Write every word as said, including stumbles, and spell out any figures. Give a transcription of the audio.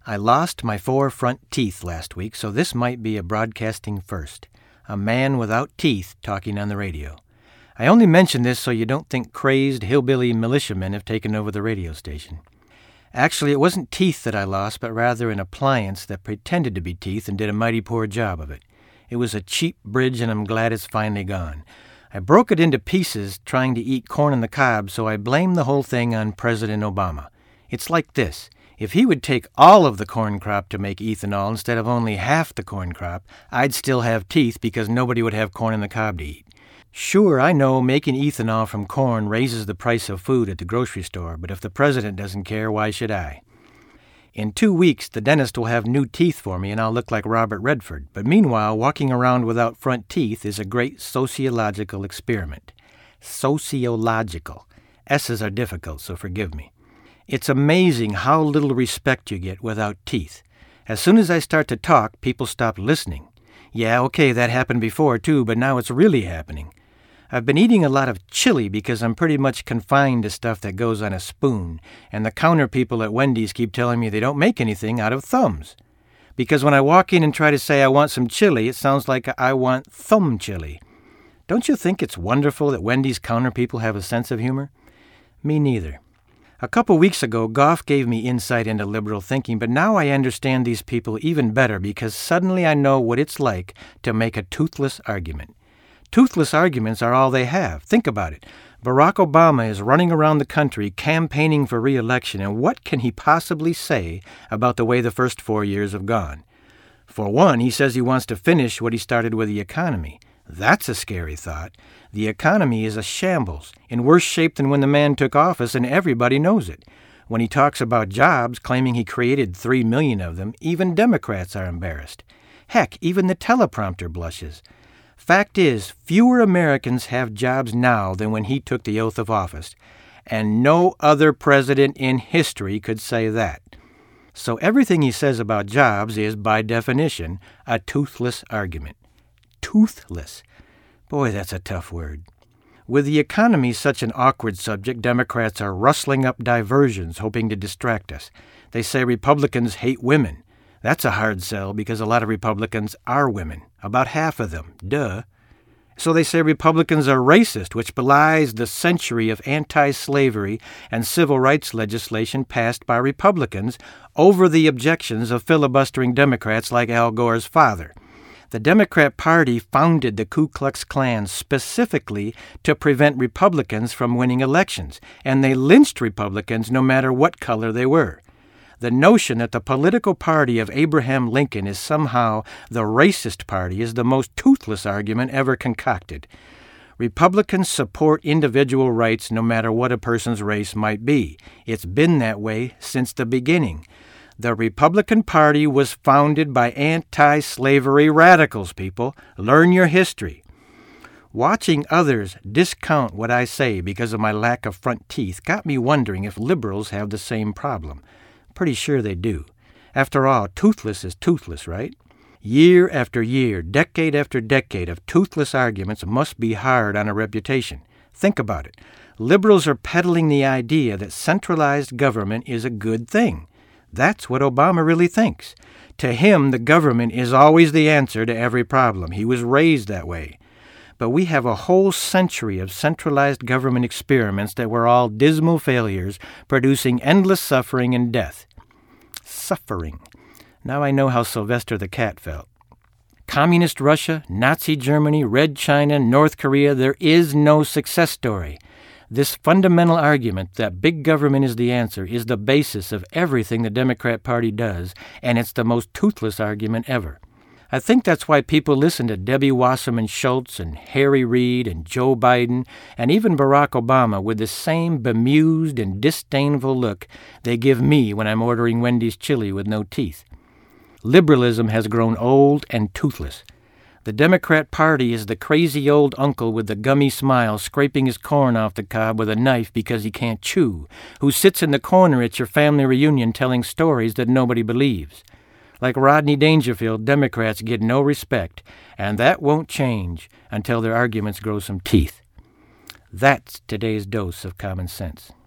I lost my four front teeth last week, so this might be a broadcasting first. A man without teeth talking on the radio. I only mention this so you don't think crazed hillbilly militiamen have taken over the radio station. Actually, it wasn't teeth that I lost, but rather an appliance that pretended to be teeth and did a mighty poor job of it. It was a cheap bridge, and I'm glad it's finally gone. I broke it into pieces trying to eat corn on the cob, so I blame the whole thing on President Obama. It's like this. If he would take all of the corn crop to make ethanol instead of only half the corn crop, I'd still have teeth because nobody would have corn on the cob to eat. Sure, I know making ethanol from corn raises the price of food at the grocery store, but if the president doesn't care, why should I? In two weeks, the dentist will have new teeth for me and I'll look like Robert Redford. But meanwhile, walking around without front teeth is a great sociological experiment. Sociological. S's are difficult, so forgive me. It's amazing how little respect you get without teeth. As soon as I start to talk, people stop listening. Yeah, okay, that happened before too, but now it's really happening. I've been eating a lot of chili because I'm pretty much confined to stuff that goes on a spoon, and the counter people at Wendy's keep telling me they don't make anything out of thumbs. Because when I walk in and try to say I want some chili, it sounds like I want thumb chili. Don't you think it's wonderful that Wendy's counter people have a sense of humor? Me neither. A couple weeks ago, Goff gave me insight into liberal thinking, but now I understand these people even better because suddenly I know what it's like to make a toothless argument. Toothless arguments are all they have. Think about it. Barack Obama is running around the country campaigning for re-election, and what can he possibly say about the way the first four years have gone? For one, he says he wants to finish what he started with the economy. That's a scary thought. The economy is a shambles, in worse shape than when the man took office, and everybody knows it. When he talks about jobs, claiming he created three million of them, even Democrats are embarrassed. Heck, even the teleprompter blushes. Fact is, fewer Americans have jobs now than when he took the oath of office, and no other president in history could say that. So everything he says about jobs is, by definition, a toothless argument. Toothless. Boy, that's a tough word. With the economy such an awkward subject, Democrats are rustling up diversions, hoping to distract us. They say Republicans hate women. That's a hard sell because a lot of Republicans are women. About half of them. Duh. So they say Republicans are racist, which belies the century of anti-slavery and civil rights legislation passed by Republicans over the objections of filibustering Democrats like Al Gore's father. The Democrat Party founded the Ku Klux Klan specifically to prevent Republicans from winning elections, and they lynched Republicans no matter what color they were. The notion that the political party of Abraham Lincoln is somehow the racist party is the most toothless argument ever concocted. Republicans support individual rights no matter what a person's race might be. It's been that way since the beginning. The Republican Party was founded by anti-slavery radicals, people. Learn your history. Watching others discount what I say because of my lack of front teeth got me wondering if liberals have the same problem. Pretty sure they do. After all, toothless is toothless, right? Year after year, decade after decade of toothless arguments must be hard on a reputation. Think about it. Liberals are peddling the idea that centralized government is a good thing. That's what Obama really thinks. To him, the government is always the answer to every problem. He was raised that way. But we have a whole century of centralized government experiments that were all dismal failures, producing endless suffering and death. Suffering. Now I know how Sylvester the cat felt. Communist Russia, Nazi Germany, Red China, North Korea, there is no success story. This fundamental argument that big government is the answer is the basis of everything the Democrat Party does, and it's the most toothless argument ever. I think that's why people listen to Debbie Wasserman Schultz and Harry Reid and Joe Biden and even Barack Obama with the same bemused and disdainful look they give me when I'm ordering Wendy's chili with no teeth. Liberalism has grown old and toothless. The Democrat Party is the crazy old uncle with the gummy smile scraping his corn off the cob with a knife because he can't chew, who sits in the corner at your family reunion telling stories that nobody believes. Like Rodney Dangerfield, Democrats get no respect, and that won't change until their arguments grow some teeth. That's today's dose of common sense.